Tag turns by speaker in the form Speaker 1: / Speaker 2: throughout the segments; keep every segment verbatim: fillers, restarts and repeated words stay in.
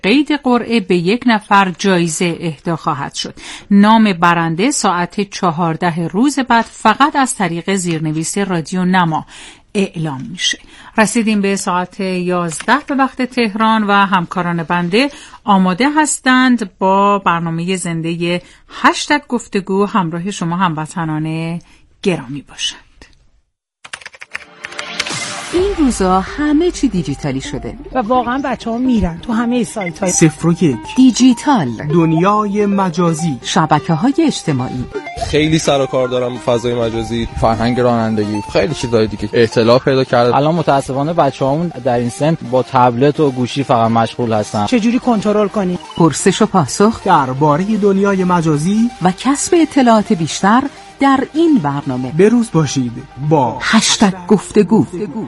Speaker 1: قید قرعه به یک نفر جایزه اهدا خواهد شد. نام برنده ساعت چهارده روز بعد فقط از طریق زیرنویس رادیو نما اعلام میشه. رسیدیم به ساعت یازده به وقت تهران و همکاران بنده آماده هستند با برنامه زنده هشتگ گفتگو همراه شما هموطنان گرامی باشند.
Speaker 2: این روزا همه چی دیجیتالی شده
Speaker 3: و واقعا بچه‌ها میرن تو همه سایت‌های
Speaker 4: صفر و یک
Speaker 2: دیجیتال،
Speaker 4: دنیای مجازی،
Speaker 2: شبکه‌های اجتماعی.
Speaker 5: خیلی سر و کار دارم فضای مجازی،
Speaker 6: فرهنگ رانندگی، خیلی چیزای دیگه اطلاع پیدا کرده. الان متاسفانه بچه‌هامون در این سن با تبلت و گوشی فقط مشغول هستن.
Speaker 3: چجوری کنترل کنی؟
Speaker 2: پرسش و پاسخ
Speaker 4: درباره دنیای مجازی
Speaker 2: و کسب اطلاعات بیشتر در این برنامه.
Speaker 4: بروز باشید با
Speaker 2: هشتگ گفتگو.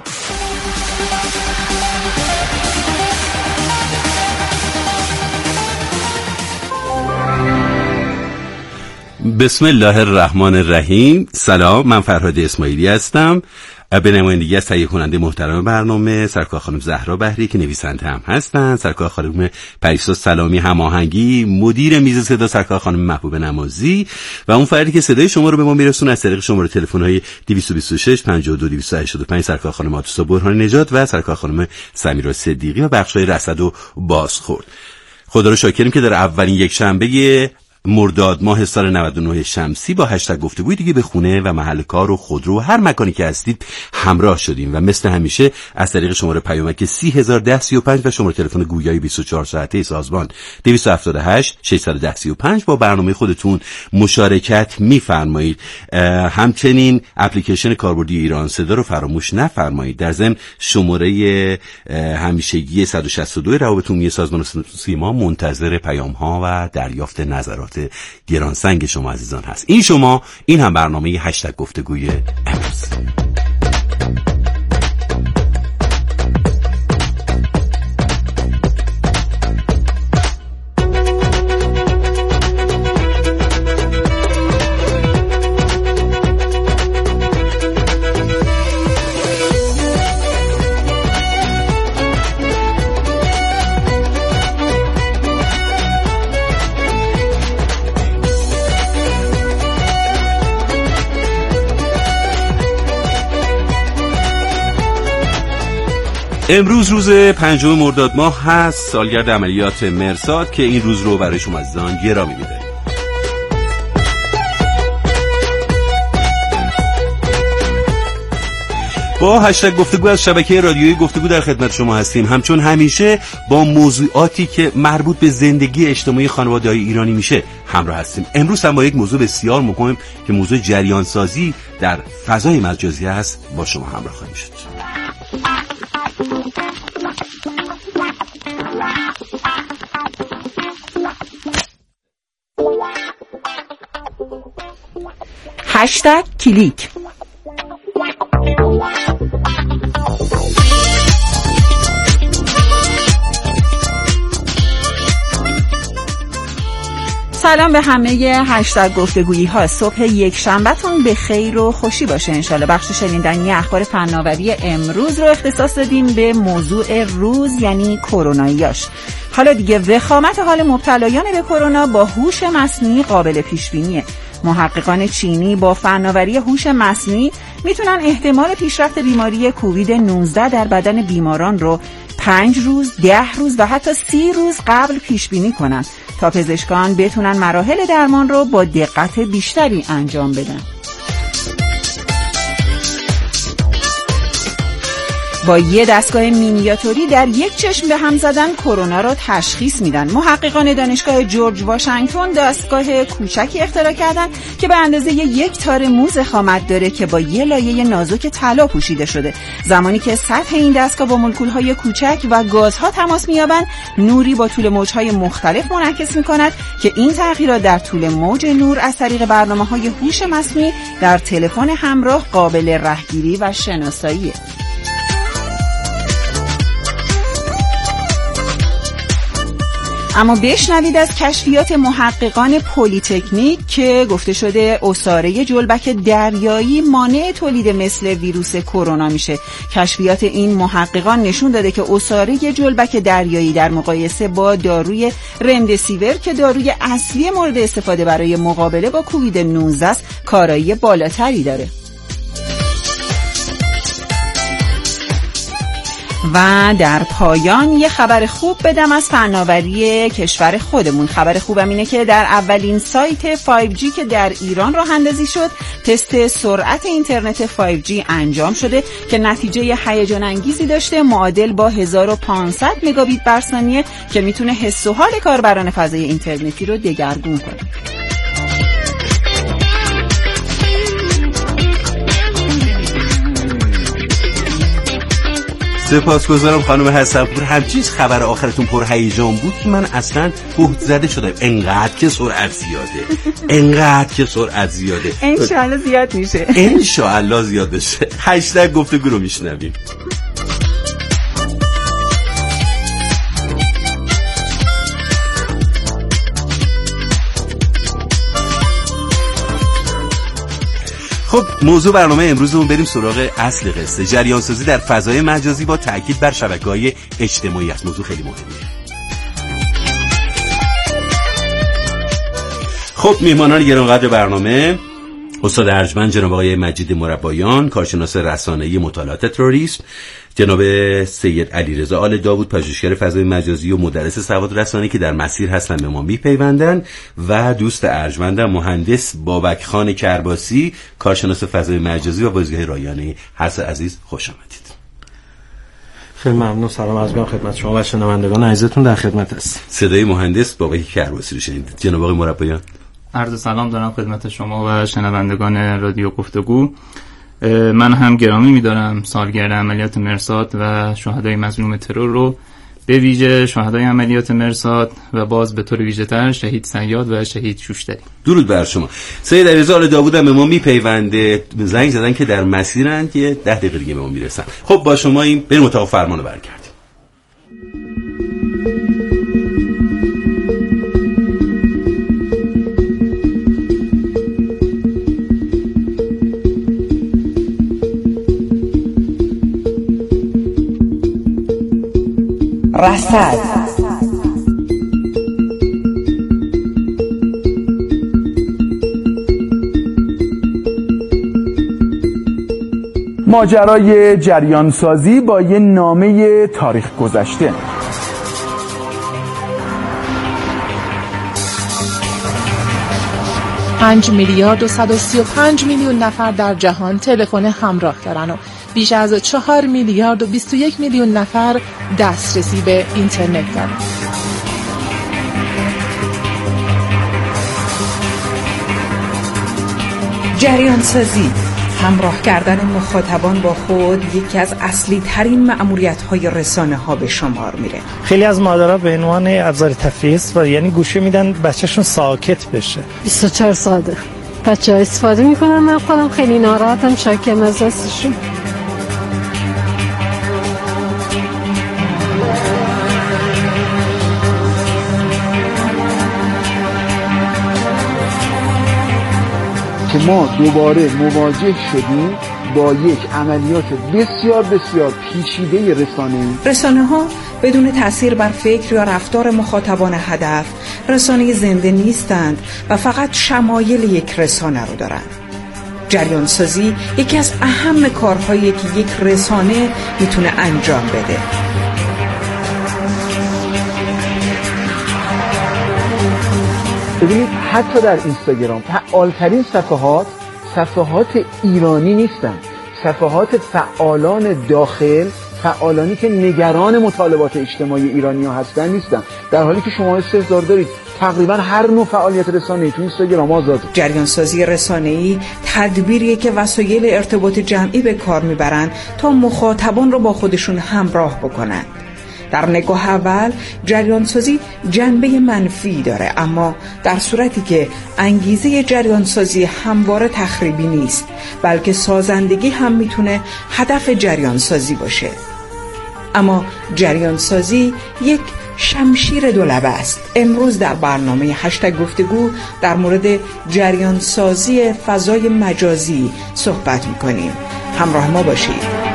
Speaker 7: بسم الله الرحمن الرحیم. سلام، من فرهاد اسماعیلی هستم. به نمایندگی از تهیه کننده محترم برنامه سرکار خانم زهرا بهری که نویسنده هم هستن، سرکار خانم پریسا سلامی هماهنگی، مدیر میز صدا سرکار خانم محبوب نمازی و اون فردی که صدای شما رو به ما میرسونه از طریق شماره تلفن‌های دویست و بیست و شش پنجاه و دو دویست و هشتاد و پنج سرکار خانم آتوسا برهان نژاد و سرکار خانم سمیرا صدیقی و بخش‌های رصد و بازخورد. خدا رو شاکریم که در اولین یک شنبه مرداد ماه سال نود و نه شمسی با هشتگ گفتگوی دیگه به خونه و محل کار و خودرو و هر مکانی که هستید همراه شدیم و مثل همیشه از طریق شماره پیامک سی هزار و ده سی و پنج و شماره تلفن گویایی بیست و چهار ساعته سازمان دویست و هفتاد و هشت ششصد و ده سی و پنج با برنامه خودتون مشارکت می‌فرمایید. همچنین اپلیکیشن کاربردی ایران صدا رو فراموش نفرمایید. در ضمن شماره همیشگی صد و شصت و دو روابط عمومی سازمان سیما منتظر پیام‌ها و دریافت نظرات گرانسنگ شما عزیزان هست. این شما، این هم برنامه هشتگ گفتگوی امروز. امروز روز پنجم مرداد ماه هست، سالگرد عملیات مرصاد که این روز رو برای شما عزیزان گرامی می‌داریم. با هشتگ گفتگو از شبکه رادیویی گفتگو در خدمت شما هستیم، همچون همیشه با موضوعاتی که مربوط به زندگی اجتماعی خانواده‌های ایرانی میشه همراه هستیم. امروز هم با یک موضوع بسیار مهم که موضوع جریان سازی در فضای مجازی است با شما همراه خواهیم شد.
Speaker 2: هشتگ کلیک. سلام به همه هشتگ گفتگویی ها. صبح یک شنبهتون به خیر و خوشی باشه انشالله. بخش شنیدنی اخبار فناوری امروز رو اختصاص دادیم به موضوع روز، یعنی کروناییاش. حالا دیگه وخامت حال مبتلایان به کرونا با هوش مصنوعی قابل پیش بینیه. محققان چینی با فناوری هوش مصنوعی میتونن احتمال پیشرفت بیماری کووید نوزده در بدن بیماران رو پنج روز، ده روز و حتی سی روز قبل پیش بینی کنن تا پزشکان بتونن مراحل درمان رو با دقت بیشتری انجام بدن. با یه دستگاه مینیاتوری در یک چشم به هم زدن کرونا را تشخیص میدن. محققان دانشگاه جورج واشنگتن دستگاه کوچکی اختراع کردن که به اندازه یک تار موز خامت داره که با یه لایه نازک طلا پوشیده شده. زمانی که سطح این دستگاه با مولکول‌های کوچک و گازها تماس می‌یابند، نوری با طول موج‌های مختلف منعکس می‌کند که این تغییرات در طول موج نور از طریق برنامه‌های هوش مصنوعی در تلفن همراه قابل رهگیری و شناساییه. اما بشنوید از کشفیات محققان پلی‌تکنیک که گفته شده عصاره جلبک دریایی مانع تولید مثل ویروس کرونا میشه. کشفیات این محققان نشون داده که عصاره جلبک دریایی در مقایسه با داروی رمدسیور که داروی اصلی مورد استفاده برای مقابله با کووید نوزده است کارایی بالاتری داره. و در پایان یه خبر خوب بدم از فناوری کشور خودمون. خبر خوبم اینه که در اولین سایت فایو جی که در ایران راه اندازی شد تست سرعت اینترنت فایو جی انجام شده که نتیجه هیجان انگیزی داشته، معادل با هزار و پانصد مگابیت بر ثانیه که میتونه حس و حال کاربران فضای اینترنتی رو دگرگون کنه.
Speaker 7: سپاسگزارم خانم حسن‌پور. همچین خبر آخرتون پر هیجان بود که من اصلا بهت زده شدم. انقدر که سرعت زیاده، انقدر که سرعت زیاده.
Speaker 2: انشالله زیاد میشه،
Speaker 7: انشالله زیاد بشه. هشتگ گفتگو رو میشنویم. خب موضوع برنامه امروزمون بریم سراغ اصل قصه. جریان سازی در فضای مجازی با تاکید بر شبکه‌های اجتماعی است. موضوع خیلی مهمه. خب میهمانان گرانقدر برنامه، استاد ارجمند جناب آقای مجید مربایان، کارشناس رسانه‌ای مطالعات تروریسم، جناب سید علیرضا آل داوود، پژوهشگر فضای مجازی و مدرس سواد رسانه‌ای که در مسیر هستن به ما میپیوندن، و دوست ارجمندم مهندس بابک خان کرباسی، کارشناس فضای مجازی و بازیگر رایانه‌ای. هر سه عزیز خوش آمدید.
Speaker 8: خیلی ممنون. سلام عرض می‌کنم خدمت شما و شنوندگان عزیزتون در خدمت است.
Speaker 7: صدای مهندس بابک کرباسی رو شنیدید. جناب آقای مربایان،
Speaker 9: عرض سلام دارم خدمت شما و شنوندگان رادیو گفتگو. من هم گرامی می‌دارم سالگرد عملیات مرصاد و شهدای مظلوم ترور رو، به ویژه شهدای عملیات مرصاد و باز به طور ویژه‌تر شهید صیاد و شهید شوشتری.
Speaker 7: درود بر شما. سید علیرضا آل داوود هم به ما میپیونده، زنگ زدن که در مسیرن که ده دقیقه دیگه به ما میرسن. خب با شما این بریم اتاق فرمان رو برگردیم.
Speaker 2: رصد
Speaker 10: ماجرای جریان سازی با یه نامه تاریخ گذشته.
Speaker 11: پنج میلیارد و صد و سی و پنج میلیون نفر در جهان تلفن همراه دارن و بیش از چهار میلیارد و بیست و یک میلیون نفر دسترسی به اینترنت دارن.
Speaker 12: جریان سازی، همراه کردن مخاطبان با خود یکی از اصلی ترین مأموریت های رسانه ها به شمار میره.
Speaker 13: خیلی از مادرها به عنوان ابزار تفریح و یعنی گوشه میدن بچه‌شون ساکت بشه.
Speaker 14: بیست و چهار ساعته بچه‌ها استفاده میکنن. من خودم خیلی ناراحتم، شاکم از دستشون.
Speaker 10: که ما دوباره مواجه شدیم با یک عملیات بسیار بسیار پیچیده رسانه‌ای.
Speaker 12: رسانه ها بدون تأثیر بر فکر یا رفتار مخاطبان هدف رسانه زنده نیستند و فقط شمایل یک رسانه رو دارند. جریان سازی یکی از اهم کارهایی که یک رسانه میتونه انجام بده.
Speaker 10: ببینید حتی در اینستاگرام فعالترین صفحات صفحات ایرانی نیستن، صفحات فعالان داخل، فعالانی که نگران مطالبات اجتماعی ایرانی ها هستن نیستن، در حالی که شما استحضار دارید تقریبا هر نوع فعالیت رسانه‌ای تو اینستاگرام آزاده.
Speaker 12: جریان سازی رسانه‌ای تدبیریه که وسایل ارتباط جمعی به کار میبرن تا مخاطبان رو با خودشون همراه بکنن. در نگاه اول جریان سازی جنبه منفی داره، اما در صورتی که انگیزه جریان سازی همواره تخریبی نیست، بلکه سازندگی هم میتونه هدف جریان سازی باشه. اما جریان سازی یک شمشیر دولبه است. امروز در برنامه هشتگ گفتگو در مورد جریان سازی فضای مجازی صحبت می‌کنیم. همراه ما باشید.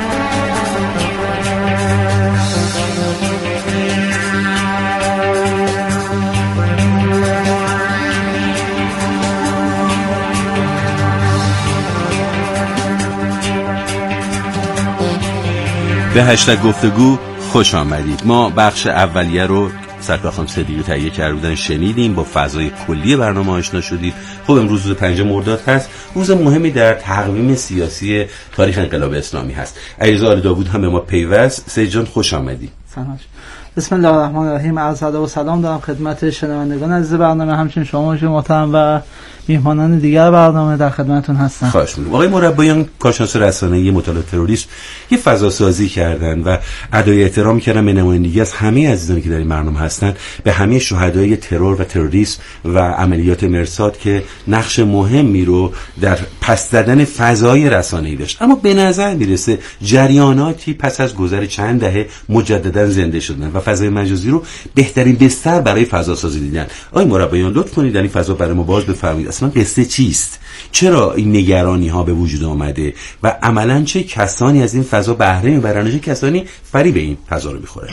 Speaker 7: به هشتگ گفتگو خوش آمدید. ما بخش اولیه رو سرکار خانم صدیقی تهیه کرده بودن شنیدیم، با فضای کلی برنامه آشنا شدید. خب امروز روز پنجم مرداد هست، روز مهمی در تقویم سیاسی تاریخ انقلاب اسلامی هست. علیرضا آل داوود هم به ما پیوست. سید جان خوش آمدید.
Speaker 15: سلام. بسم الله الرحمن الرحیم. عرض ادب و سلام دارم خدمت شنوندگان عزیز برنامه، همچنین شما محترم و میهمانان دیگر برنامه در خدمتتون هستم.
Speaker 7: خواهش می‌کنم. آقای مربیان کارشناس رسانه‌ای مطالعه تروریسم یه فضا سازی کردن و ادای احترام کردن به نمایندگی از همه عزیزانی که در این برنامه هستن، به همه شهدای ترور و تروریسم و عملیات مرصاد که نقش مهمی رو در پس زدن فضای رسانه‌ای داشت. اما به نظر میرسه جریاناتی پس از گذر چند دهه مجددا زنده شدن و فضای مجازی رو بهترین بستر برای فضا سازی دیدن. آقای مربیان لطف کنید در این فضا برای ما باز بفرمایید اصلا قصه چیست؟ چرا این نگرانی ها به وجود آمده و عملاً چه کسانی از این فضا بهره میبرن، چه کسانی فریب این فضا رو میخورن؟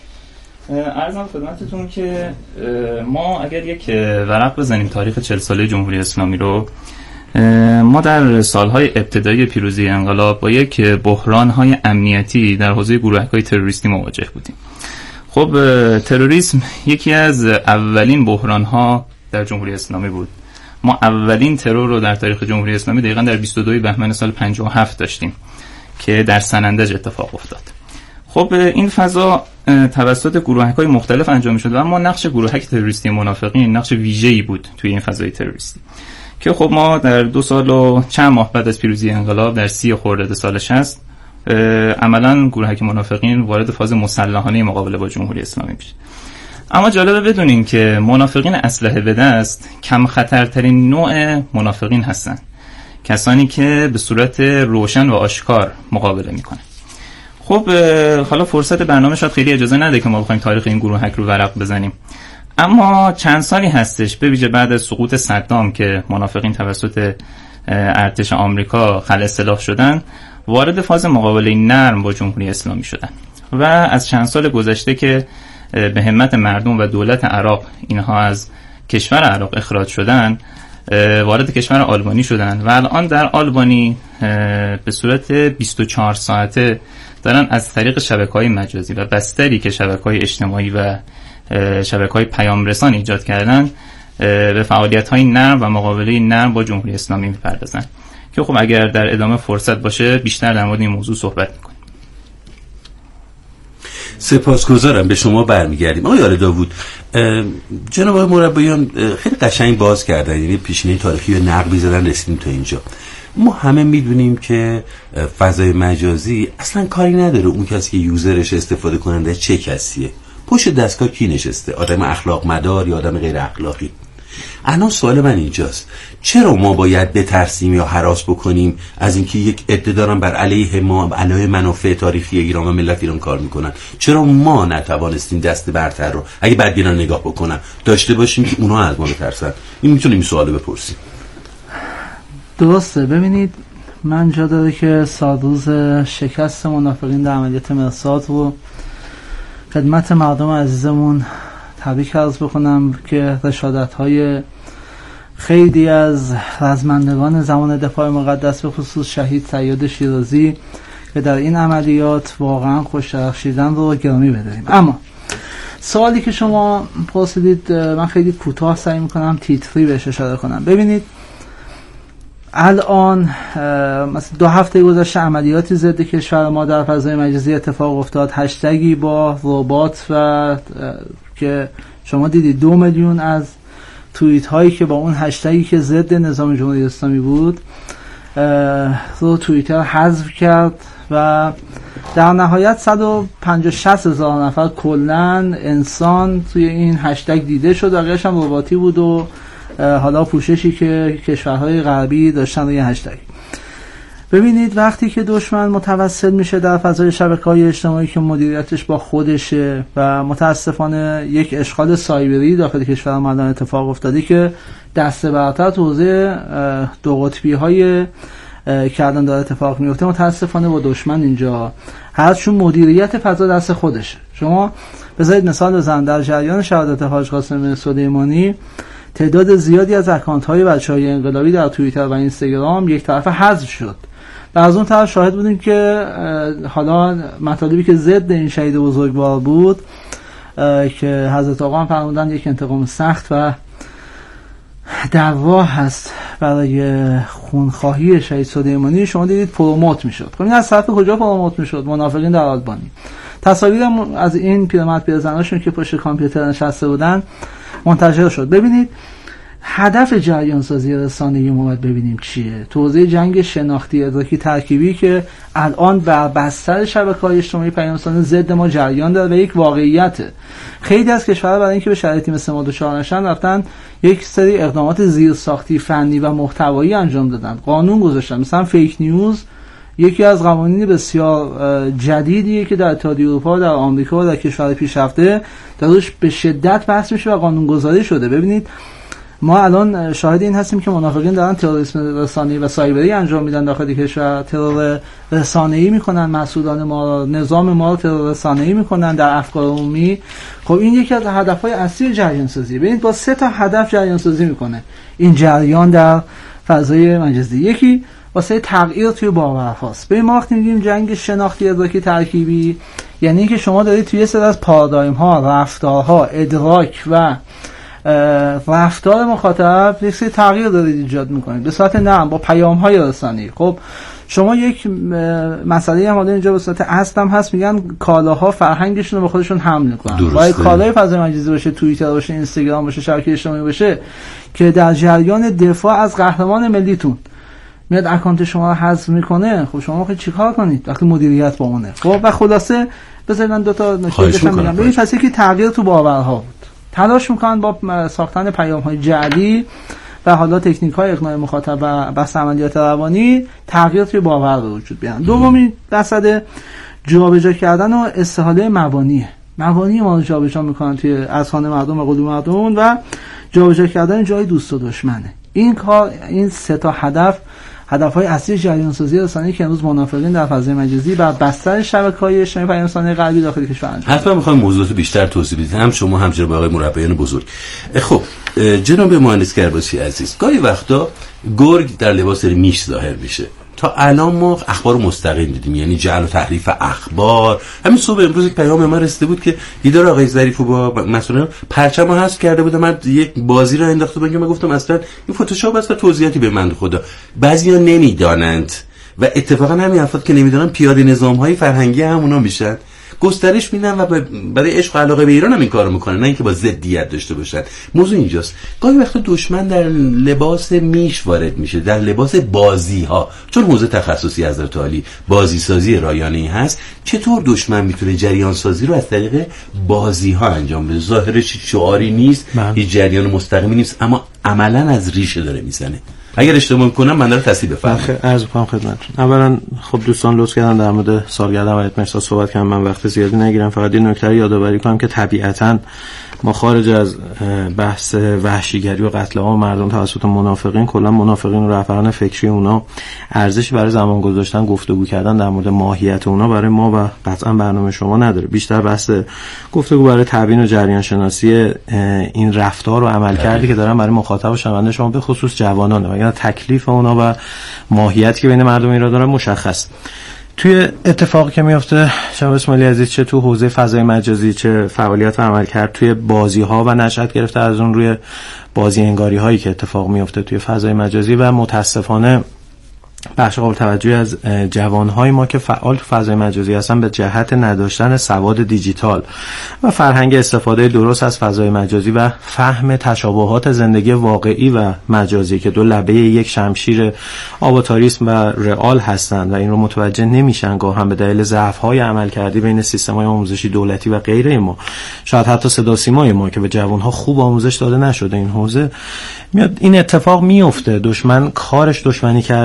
Speaker 9: عرضم خدمتتون که ما اگر یک ورق بزنیم تاریخ چهل ساله جمهوری اسلامی رو، ما در سالهای ابتدایی پیروزی انقلاب با یک بحران‌های امنیتی در حوزه گروه‌های تروریستی مواجه بودیم. خب تروریسم یکی از اولین بحران‌ها در جمهوری اسلامی بود. ما اولین ترور رو در تاریخ جمهوری اسلامی دقیقاً در بیست و دوم بهمن سال پنجاه و هفت داشتیم که در سنندج اتفاق افتاد. خب این فضا توسط گروه‌های مختلف انجام می‌شد و اما نقش گروه‌های تروریستی منافقین نقش ویژه‌ای بود توی این فضای تروریستی که خب ما در دو سال و چند ماه بعد از پیروزی انقلاب در سی خرداد سال شصت عملاً گروه‌های منافقین وارد فاز مسلحانه مقابله با جمهوری اسلامی میشه. اما جالبه بدونین که منافقین اسلحه به دست کم خطرترین نوع منافقین هستن، کسانی که به صورت روشن و آشکار مقابله میکنن. خب حالا فرصت برنامه شاید خیلی اجازه نده که ما بخوایم تاریخ این گروهک رو ورق بزنیم، اما چند سالی هستش به ویژه بعد از سقوط صدام که منافقین توسط ارتش آمریکا خلع سلاح شدن، وارد فاز مقابله نرم با جمهوری اسلامی شدن و از چند سال گذشته که به همت مردم و دولت عراق اینها از کشور عراق اخراج شدن، وارد کشور آلبانی شدن و الان در آلبانی به صورت بیست و چهار ساعته دارن از طریق شبکه‌های مجازی و بستری که شبکه‌های اجتماعی و شبکه‌های پیام رسان ایجاد کردن به فعالیت‌های نرم و مقابله نرم با جمهوری اسلامی می‌پردازن که خب اگر در ادامه فرصت باشه بیشتر در مورد این موضوع صحبت می‌کنیم.
Speaker 7: سپاسگزارم. به شما برمیگردیم. آقای آل داوود، جناب آقای مربیان خیلی قشنگ باز کردن، یعنی پیشینه تاریخی و نقبی زدن رسیدیم تا اینجا. ما همه میدونیم که فضای مجازی اصلا کاری نداره اون کسی که یوزرش استفاده کننده چه کسیه، پشت دستگاه کی نشسته، آدم اخلاق مدار یا آدم غیر اخلاقی. الان سوال من اینجاست، چرا ما باید بترسیم یا هراس بکنیم از اینکه یک عده دارن بر علیه ما، علیه منافع تاریخی ایران و ملت ایران کار میکنن؟ چرا ما نتوانستیم دست برتر رو اگه بدبینانه نگاه بکنن داشته باشیم که اونها از ما بترسن؟ این میتونیم این سوالو بپرسیم.
Speaker 15: درسته. ببینید، من جا داره که سالروز شکست منافقین در عملیات مرصاد رو خدمت مردم عزیزمون تبریک عرض بکنم که رشادت‌های خیلی از رزمندگان زمان دفاع مقدس به خصوص شهید صیاد شیرازی که در این عملیات واقعا خوش درخشیدن رو گرامی بداریم. اما سوالی که شما پرسیدید من خیلی کوتاه سعی میکنم تیتری بهش اشاره کنم. ببینید، الان مثلا دو هفته گذشته عملیاتی ضد کشور ما در فضای مجازی اتفاق افتاد، هشتگی با ربات و که شما دیدید دو میلیون از توییت هایی که با اون هشتگی که ضد نظام جمهوری اسلامی بود رو توییتر حذف کرد و در نهایت صد و پنجاه شصت هزار نفر کلن انسان توی این هشتگ دیده شد، بقیه‌اش هم رباتی بود و حالا پوششی که کشورهای غربی داشتن روی هشتگ. ببینید وقتی که دشمن متوسل میشه در فضای شبکه‌های اجتماعی که مدیریتش با خودشه و متاسفانه یک اشغال سایبری داخل کشور ما الان اتفاق افتاده که دست برتر تو حوزه دو قطبی‌های که الان داره اتفاق میفته، متاسفانه با دشمن اینجا هست، چون مدیریت فضا دست خودشه. شما بذارید مثال بزنم، در جریان شهادت حاج قاسم سلیمانی تعداد زیادی از اکانت‌های بچه‌های انقلابی در توییتر و اینستاگرام یک طرفه حذف شد و از اون طرف شاهد بودیم که حالا مطالبی که ضد این شهید بزرگوار بود که حضرت آقا هم فرمودن یک انتقام سخت و در راه هست برای خونخواهی شهید سلیمانی، شما دیدید پروموت میشد. خب این از طرف کجا پروموت میشد؟ منافقین در آلبانی. تصاویرم از این پیرمرد پیرزناشون که پشت کامپیوتر نشسته بودن منتشر شد. ببینید هدف جریان سازی رسانه‌ای ما باید ببینیم چیه. توزیع جنگ شناختی ادراکی ترکیبی که الان بر بستر شبکه‌های اجتماعی پیام‌رسانی ضد ما جریان داره و یک واقعیته. خیلی از کشورها برای اینکه به شرایطی مثل ما دچار نشن رفتن یک سری اقدامات زیرساختی فنی و محتوایی انجام دادن، قانون گذاشتن. مثلا فیک نیوز یکی از قوانین بسیار جدیدیه که در اتحادیه اروپا و در آمریکا و در کشورهای پیشرفته داروش به شدت بحث میشه و قانون‌گذاری شده. ببینید ما الان شاهد این هستیم که منافقین دارن تروریسم رسانه‌ای و سایبری انجام میدن داخل کشور، ترور رسانه‌ای میکنن، مسئولان ما نظام ما رو ترور رسانه‌ای میکنن در افکار عمومی. خب این یکی از هدف‌های اصلی جریان سازی. ببینید با سه تا هدف جریان سازی میکنه این جریان در فضای مجازی. یکی واسه تغییر توی باورهاست. ببین ما وقتی میگیم جنگ شناختی ادراکی ترکیبی، یعنی اینکه شما دارید توی سری از پارادایم ها، رفتارها، ادراک و رفتار مخاطب یک سری تغییر دارید ایجاد میکنید به صورت نرم با پیام های رسانه‌ای. خب شما یک مسئله هم اینجا به صورت اصل هم هست، میگن کالاها فرهنگشون رو به خودشون حمل میکنن. باید کالای فضای مجازی باشه، توییتر باشه، اینستاگرام باشه، شبکه اجتماعی باشه که در جریان دفاع از قهرمان ملیتون میاد اکانت شما رو حذف میکنه. خب شما خیلی چیکار کنید وقتی مدیریت با اونه؟ خب و خلاصه بذارید من دو تا نکته بگم. ببین پس یکی تغییر تو باورها بود. تلاش میکنن با ساختن پیام‌های جعلی و حالا تکنیک‌های اقناع مخاطب و بحث عملیات روانی تغییر توی باور به وجود بیارن. دومی بحث جابجا کردن و استحاله مبانی. مبانی ما رو جابجا میکنن توی اذهان مردم و قلوب مردم و جابجا کردن جای دوست و دشمنه. این کار این سه تا هدف هدف‌های اصلی جریان سازی رسانه‌ای که امروز منافقین در فضای مجازی و بستر شبکه‌های اجتماعی پیام‌رسانی غربی داخل کشور انجام میدن.
Speaker 7: حتما می‌خوام موضوعات بیشتر توضیح بدید، هم شما هم جناب آقای مربیان بزرگ. خب جناب مهندس کرباسی عزیز، گاهی وقتا گرگ در لباس میش ظاهر میشه. تا الان ما اخبار مستقیم دیدیم، یعنی جعل و تحریف اخبار. همین صبح امروز یک پیام من رسیده بود که دیدار آقای ظریفو با مسئولان پرچم رو حذف کرده بودم، من یک بازی رو انداخته بودم که من گفتم اصلا این فتوشاپ است و توضیحاتی به من خدا. بعضیا نمیدانند و اتفاقا همین افراد که نمیدونن پیاده نظام‌های فرهنگی همونا میشن، گسترش میدن و برای عشق و علاقه به ایران هم این کارو میکنن، نه اینکه با ضدیت داشته باشن. موضوع اینجاست گاهی وقتا دشمن در لباس میش وارد میشه، در لباس بازی ها، چون حوزه تخصصی حضرت عالی بازی سازی رایانه‌ای هست. چطور دشمن میتونه جریان سازی رو از طریق بازی ها انجام بده؟ ظاهرش شعاری نیست، هیچ جریان مستقیمی نیست، اما عملا از ریشه داره میزنه. اگر اشتباه کنم من داره تصحیح بفرمایید.
Speaker 8: عرض می‌کنم خدمتتون. اولا خب دوستان لطف کردن در مورد سالگرد عملیات مرصاد صحبت کردن، من وقت زیادی نگیرم، فقط این نکته رو یادآوری کنم که طبیعتاً ما خارج از بحث وحشیگری و قتل عام مردم توسط منافقین، کلا منافقین و رهبران فکری اونا ارزشی برای زمان گذاشتن گفتگو کردن در مورد ماهیت اونا برای ما و قطعا برنامه شما نداره. بیشتر بحث گفتگو برای تبیین و جریان شناسی این رفتار و عملکردی که دارن برای مخاطب و شنونده شما به خصوص جوانانه، وگرنه تکلیف اونا و ماهیتی که بین مردم ایران دارن مشخص. توی اتفاقی که میفته جناب اسماعیلی عزیز، چه تو حوزه فضای مجازی، چه فعالیت و عملکرد توی بازی ها و نشأت گرفته از اون روی بازی انگاری هایی که اتفاق میفته توی فضای مجازی و متاسفانه بخش قابل توجهی از جوانهای ما که فعال تو فضای مجازی هستن به جهت نداشتن سواد دیجیتال و فرهنگ استفاده درست از فضای مجازی و فهم تشابهات زندگی واقعی و مجازی که دو لبه یک شمشیر آواتاریسم و رئال هستند و این رو متوجه نمیشن، گاه هم به دلیل ضعف‌های عملکردی بین سیستم‌های آموزشی دولتی و غیره ما، شاید حتی صدا سیمای ما که به جوانها خوب آموزش داده نشده این حوزه، میاد این اتفاق میفته. دشمن کارش دشمنی کردنه.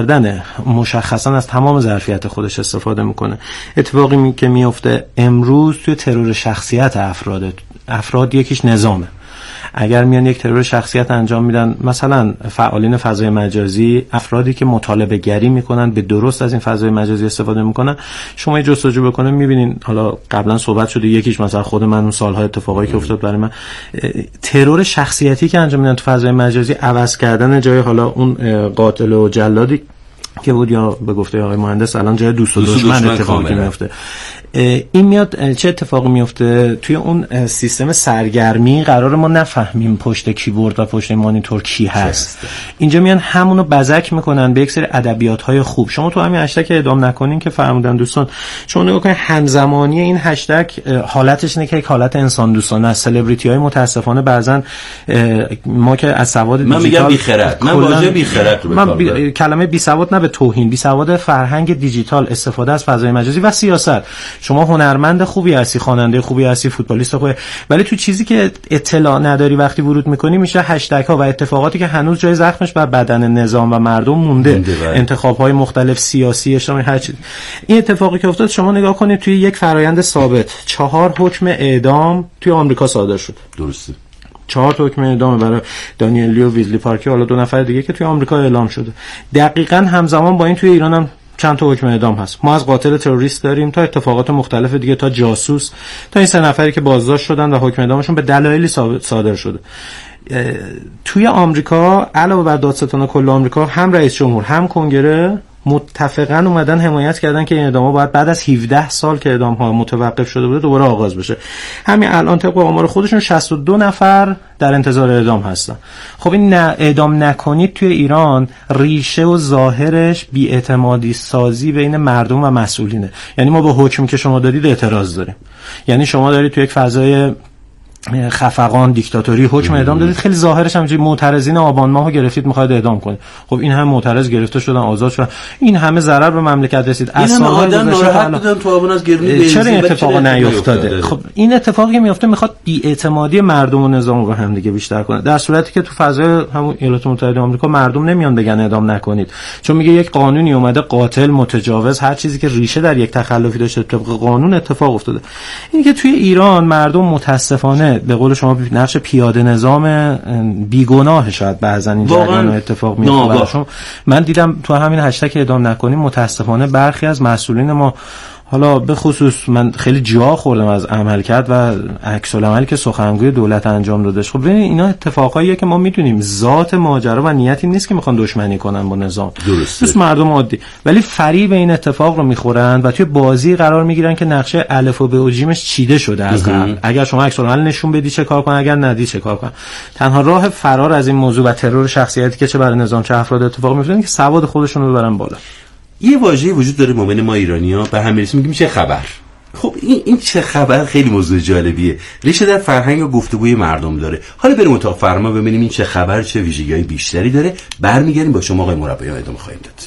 Speaker 8: مشخصا از تمام ظرفیت خودش استفاده میکنه. اتفاقی می که میفته امروز توی ترور شخصیت افراد افراد یکیش نظامه. اگر میان یک ترور شخصیت انجام میدن، مثلا فعالین فضای مجازی، افرادی که مطالبه گری میکنن، به درست از این فضای مجازی استفاده میکنن، شما یه جستجو بکنید میبینین، حالا قبلا صحبت شده، یکیش مثلا خود من اون سالهای اتفاقایی که افتاد برای من، ترور شخصیتی که انجام میدن تو فضای مجازی، عوض کردن جای حالا اون قاتل و جلادی که بود یا به گفته آقای مهندس الان جای دوست و دشمن اتفاقی میفته. این میاد چه اتفاقی میفته توی اون سیستم سرگرمی، قرار ما نفهمیم پشت کیبورد و پشت مانیتور کی هست. اینجا میان همونو بزک میکنن به یک سری ادبیات‌های خوب. شما تو همین هشتگ ادام نکنین که فرمودن دوستان، شما نگاه کنید همزمانی این هشتگ حالتش اینه که یک حالت انسان دوستانه است. سلبریتی‌های متاسفانه بعضن ما که از سواد
Speaker 7: دیجیتال، من میگم بی خرد، من واژه بی خرد رو
Speaker 8: من بی... کلمه بی سواد نه به توهین، بی سواد فرهنگ دیجیتال، استفاده از فضای مجازی و سیاست. شما هنرمند خوبی هستی، خواننده خوبی هستی، فوتبالیست خوبی، ولی تو چیزی که اطلاع نداری وقتی ورود میکنی میشه هشتگ ها و اتفاقاتی که هنوز جای زخمش بر بدن نظام و مردم مونده, مونده انتخاب های مختلف سیاسی اجتماعی هر چیز. این اتفاقی که افتاد شما نگاه کنید توی یک فرآیند ثابت چهار حکم اعدام توی آمریکا صادر شد.
Speaker 7: درسته.
Speaker 8: چهار تا حکم اعدام برای دانیل لی و ویزلی پارکی، حالا دو نفر دیگه که توی آمریکا اعلام شده. دقیقاً همزمان با این توی ایران هم چند تا حکم اعدام هست. ما از قاتل تروریست داریم تا اتفاقات مختلف دیگه، تا جاسوس، تا این سه نفری که بازداشت شدن و حکم اعدامشون به دلایلی صادر شده. توی آمریکا علاوه بر دادستان کل آمریکا، هم رئیس جمهور هم کنگره متفقاً اومدن حمایت کردن که این اعدام‌ها باید بعد از هفده سال که اعدام‌ها متوقف شده بوده دوباره آغاز بشه. همین الان طبق آمار خودشون شصت و دو نفر در انتظار اعدام هستن. خب این نه اعدام نکنید توی ایران ریشه و ظاهرش بی‌اعتمادی سازی بین مردم و مسئولینه. یعنی ما با حکمی که شما دادید اعتراض داریم. یعنی شما دارید توی یک فضای خفقان دیکتاتوری حکم اعدام دادید، خیلی ظاهرش همینجوری معترضین آبان ماهو گرفتید میخواید اعدام کنید. خب این هم معترض گرفته شدن، آزاد شدن، این همه ضرر به مملکت رسید.
Speaker 7: اصلا آدم ناراحت بودن تو آبان از گرونی بنزین.
Speaker 8: چرا این اتفاق نیفتاده؟ خب این اتفاقی که میفته میخواد بی‌اعتمادی مردم و نظام رو هم دیگه بیشتر کنه، در صورتی که تو فضای همون ایالات متحده آمریکا مردم نمیان بگن اعدام نکنید، چون میگه یک قانونی اومده، قاتل، متجاوز، هر چیزی که ریشه در یک تخلفی داشته طبق قانون اتفاق افتاده. این که توی ایران مردم متاسفانه به قول شما نقش پیاده نظام بیگناه شاید بعضن این جریان اتفاق میفته. من دیدم تو همین هشتگ اعدام نکنیم متاسفانه برخی از مسئولین ما، حالا به خصوص من خیلی جا خوردم از عمل کرد و عکس العملی که سخنگوی دولت انجام دادش. خب ببین اینا اتفاقاییه که ما میدونیم ذات ماجرا و نیتی نیست که میخوان دشمنی کنن با نظام، درست مردم عادی، ولی فریب این اتفاق رو میخورن و توی بازی قرار میگیرن که نقشه الف و ب و جیمش چیده شده از قبل. اگر شما عکس العمل نشون بدی چه کار کن، اگر ندی چه کار کن. تنها راه فرار از این موضوع و ترور شخصیتی که چه برای نظام چه افراد اتفاق میفته که سواد خودشون رو ببرن بالا.
Speaker 7: یه واژه‌ای وجود داره ما بین ما ایرانی‌ها به هم میرسیم میگیم چه خبر. خب این این چه خبر خیلی موضوع جالبیه، ریشه در فرهنگ و گفتگوی مردم داره. حالا بریم اتاق فرما ببینیم این چه خبر چه ویژگی‌های بیشتری داره. برمیگردیم با شما آقای مربیان ادامه خواهیم داد.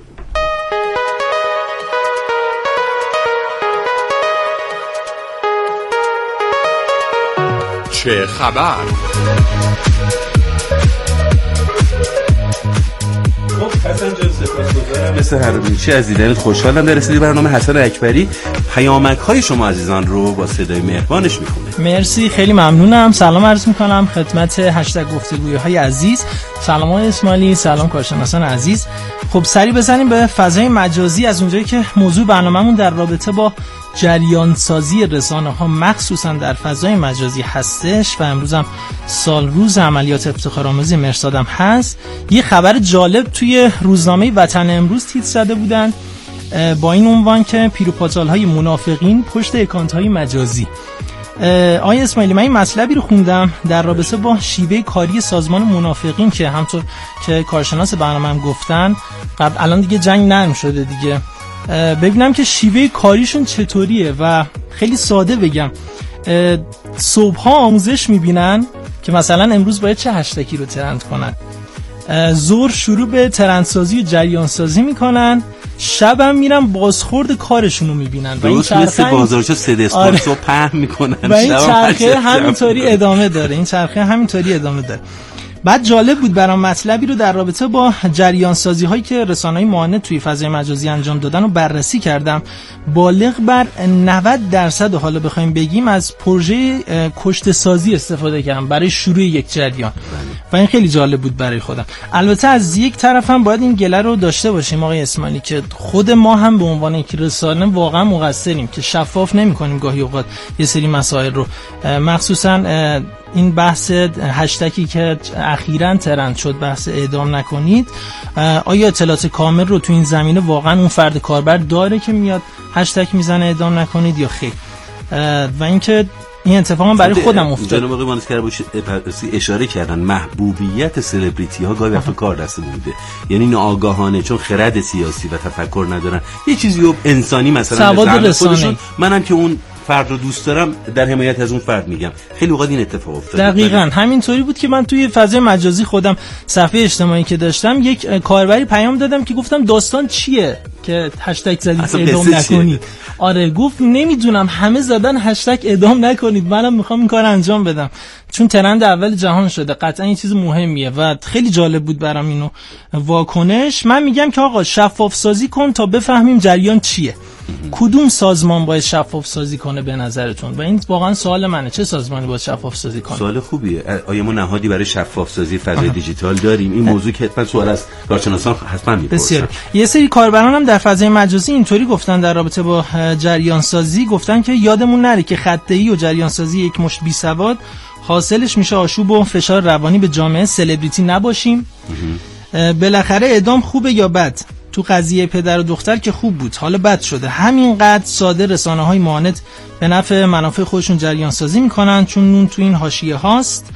Speaker 16: چه خبر؟
Speaker 7: حسن جان سپاسگزارم مثل هر روزی از دیدنت، خوشحالم در رسیدی برنامه حسن اکبری. پیامک های شما عزیزان رو با صدای مهربانش میخونه.
Speaker 17: مرسی، خیلی ممنونم. سلام عرض میکنم خدمت هشتگ گفتگوی های عزیز. سلام های اسماعیلی، سلام کارشناسان عزیز. خب سری بزنیم به فضای مجازی، از اونجایی که موضوع برنامه‌مون در رابطه با جریان سازی رسانه ها مخصوصا در فضای مجازی هستش و امروز هم سال روز عملیات افتخارآمیز مرصاد هم هست. یه خبر جالب توی روزنامه وطن امروز تیتر زده بودن با این عنوان که پیر و پاتال های منافقین پشت اکانت های مجازی. آقای اسماعیلی، من این مطلبی رو خوندم در رابطه با شیوه کاری سازمان منافقین که همطور که کارشناس برنامه هم گفتن قبل الان دیگه جنگ نرم شده دیگه، ببینم که شیوه کاریشون چطوریه و خیلی ساده بگم، صبحها آموزش میبینن که مثلا امروز باید چه هشتگی رو ترند کنن، ظهر شروع به ترندسازی و جریان سازی میکنن، شبم میرن بازخورد کارشون رو میبینن
Speaker 7: و این چرخه بازارچه سد اسپانس رو پهن میکنن
Speaker 17: و این چرخه همینطوری ادامه داره این چرخه همینطوری ادامه داره بعد جالب بود برام مطلبی رو در رابطه با جریان سازی هایی که رسانه‌های معاند توی فضای مجازی انجام دادن رو بررسی کردم. بالغ بر نود درصد حالا بخوایم بگیم از پروژه کشته سازی استفاده کردم برای شروع یک جریان و این خیلی جالب بود برای خودم. البته از یک طرف هم باید این گله رو داشته باشیم آقای اسماعیلی که خود ما هم به عنوان یک رسانه واقعا مقصریم که شفاف نمی‌کنیم گاهی اوقات یه سری مسائل رو، مخصوصا این بحث هشتگی که اخیراً ترند شد، بحث اعدام نکنید. آیا اطلاعات کامل رو تو این زمینه واقعا اون فرد کاربر داره که میاد هشتگ میزنه اعدام نکنید یا خیر؟ و اینکه این اتفاق برای خودم افتاد.
Speaker 7: جناب آقای مانسکر اشاره کردن محبوبیت سلبریتی ها گاهی وقتا کار دست بوده، یعنی ناآگاهانه چون خرد سیاسی و تفکر ندارن یه چیزی رو انسانی مثلا به خودشون، منم که اون فرد رو دوست دارم در حمایت از اون فرد میگم. خیلی اوقات این اتفاق افتاد.
Speaker 17: دقیقاً همینطوری بود که من توی فضای مجازی خودم صفحه اجتماعی که داشتم یک کاربری پیام دادم که گفتم داستان چیه که هشتگ زدید اعدام نکنید. آره گفت نمیدونم همه زدن هشتگ اعدام نکنید، منم میخوام این کار انجام بدم چون ترند اول جهان شده، قطعا این چیز مهمیه و خیلی جالب بود برام اینو واکنش. من میگم که آقا شفاف سازی کن تا بفهمیم جریان چیه. کدوم سازمان باید شفاف سازی کنه به نظرتون؟ و این واقعا سوال منه، چه سازمانی باید شفاف سازی کنه؟
Speaker 7: سوال خوبیه. آیا ما نهادی برای شفاف سازی فضای دیجیتال داریم؟ این موضوع که حتما سوال از کارشناسان حتما میپرسن.
Speaker 17: بسیار. یه سری کاربران هم در فضای مجازی اینطوری گفتن در رابطه با جریان سازی، گفتن که یادمون نره که خطه‌ای و جریان سازی یک مشت بی سواد حاصلش میشه آشوب و فشار روانی به جامعه. سلبریتی نباشیم. بالاخره اعدام خوبه یا بد؟ تو قضیه پدر و دختر که خوب بود، حالا بد شده. همینقدر ساده رسانه‌های معاند به نفع منافع خودشون جریان سازی میکنن چون نون تو این حاشیه هاست.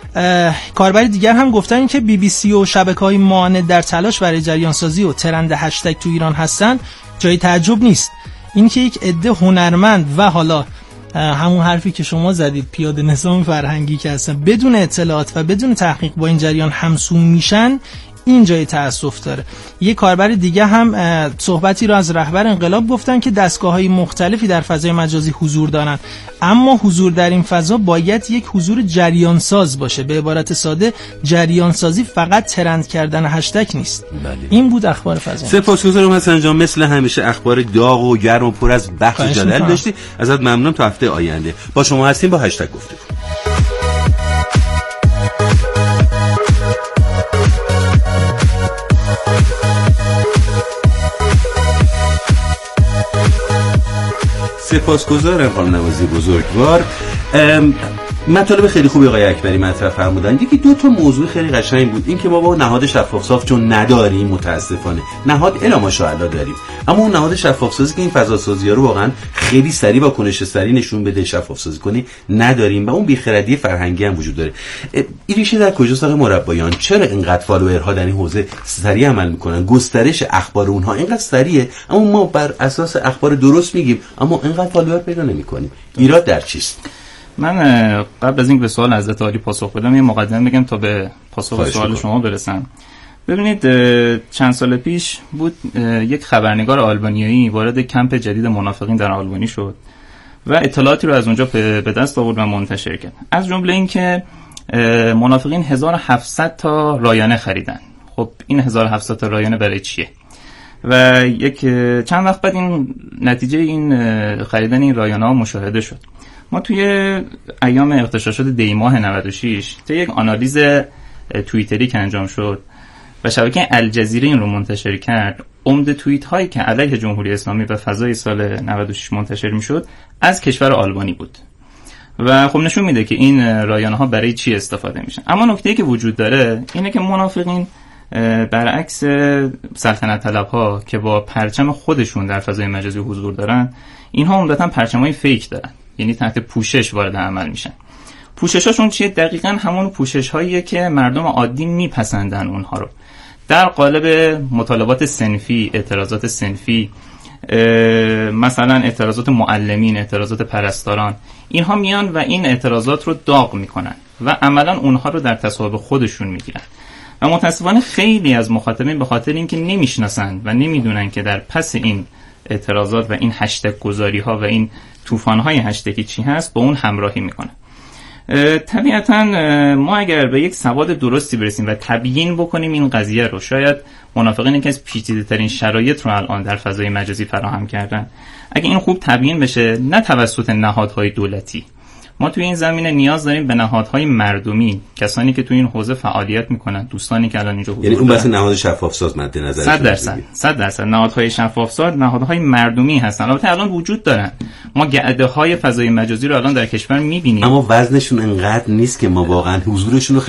Speaker 17: کاربری دیگر هم گفتن که بی بی سی و شبکه‌های معاند در تلاش برای جریان سازی و ترند هشتگ تو ایران هستن جای تعجب نیست. این که یک عده هنرمند و حالا همون حرفی که شما زدید پیاده نظام فرهنگی که هستن بدون اطلاعات و بدون تحقیق با این جریان همسو میشن، این جای تأسف داره. یه کاربر دیگه هم صحبتی رو از رهبر انقلاب گفتن که دستگاه‌های مختلفی در فضای مجازی حضور دارن، اما حضور در این فضا باید یک حضور جریان ساز باشه. به عبارت ساده جریان سازی فقط ترند کردن هشتگ نیست.
Speaker 7: بله.
Speaker 17: این بود اخبار فضا.
Speaker 7: سپاسگزارم حسن جان، مثل همیشه اخبار داغ و گرم و پر از بحث و جدل داشتی. ازت ممنونم. تا هفته آینده با شما هستیم با هشتگ گفتگو. سپاسگزارم خانم نوازی بزرگوار. مطالب خیلی خوبی آقای اکبری مطرح فرمودن. یکی دو تا موضوع خیلی قشنگ بود. این که ما با نهاد شفاف ساز چون نداریم، متاسفانه نهاد الا ماشاءالله داریم، اما اون نهاد شفاف سازی که این فضا سازی ها رو واقعا خیلی سریع با کنش سریع نشون بده شفاف سازی کنه نداریم و اون بیخردی فرهنگی هم وجود داره. این ریشه در کجاست آقای مربیان؟ چرا اینقدر فالوورها در این حوزه سریع عمل میکنن؟ گسترش اخبار اونها اینقدر سریعه اما ما بر اساس اخبار درست میگیم اما اینقدر فالوور پیدا نمیکنیم. ایراد در چیست؟
Speaker 9: من قبل از اینکه به سوال حضرت عالی پاسخ بدم یه مقدمه بگم تا به پاسخ به سوال شما برسم. ببینید چند سال پیش بود یک خبرنگار آلبانیایی وارد کمپ جدید منافقین در آلبانی شد و اطلاعاتی رو از اونجا به دست آورد و منتشر کرد. از جمله این که منافقین هزار و هفتصد تا رایانه خریدن. خب این هزار و هفتصد تا رایانه برای چیه؟ و یک چند وقت بعد این نتیجه این خریدن این رایانه ها مشاهده شد. ما توی ایام اغتشاشات دی ماه نود و شش تا یک آنالیز توییتری که انجام شد و شبکه الجزیره این رو منتشر کرد، عمده توییت هایی که علیه جمهوری اسلامی و فضای سال نود و شش منتشر میشد از کشور آلبانی بود و خب نشون میده که این رایانه ها برای چی استفاده میشن. اما نکته‌ای که وجود داره اینه که منافقین برعکس سلطنت طلب ها که با پرچم خودشون در فضای مجازی حضور دارن، اینها عمدتاً پرچمای فیک دارن، یعنی تحت پوشش وارد عمل میشن. پوششاشون چیه؟ دقیقاً همون پوشش‌هاییه که مردم عادی میپسندن اونها رو. در قالب مطالبات صنفی، اعتراضات صنفی، مثلا اعتراضات معلمین، اعتراضات پرستاران، اینها میان و این اعتراضات رو داغ میکنن و عملاً اونها رو در تصاحب خودشون میگیرن. و متاسفانه خیلی از مخاطبین به خاطر اینکه نمیشناسن و نمیدونن که در پس این اعتراضات و این هشتگ گذاری ها و این طوفان های هشتگی چی هست با اون همراهی میکنن. طبیعتا ما اگر به یک سواد درستی برسیم و تبیین بکنیم این قضیه رو، شاید منافقین یکی از پیچیده ترین شرایط رو الان در فضای مجازی فراهم کردن، اگه این خوب تبیین بشه نه توسط نهادهای دولتی، ما توی این زمینه نیاز داریم به نهادهای مردمی، کسانی که توی این حوزه فعالیت میکنن، دوستانی که الان اینجا حضور
Speaker 7: یعنی اون
Speaker 9: دارن.
Speaker 7: بحث نهاد شفاف ساز مد نظر
Speaker 9: صد درصد صد درصد نهادهای شفاف ساز نهادهای مردمی هستن، البته الان وجود دارن، ما گعده های فضای مجازی رو الان در کشور میبینیم،
Speaker 7: اما وزنشون انقدر نیست که ما واقعا حضورشون رو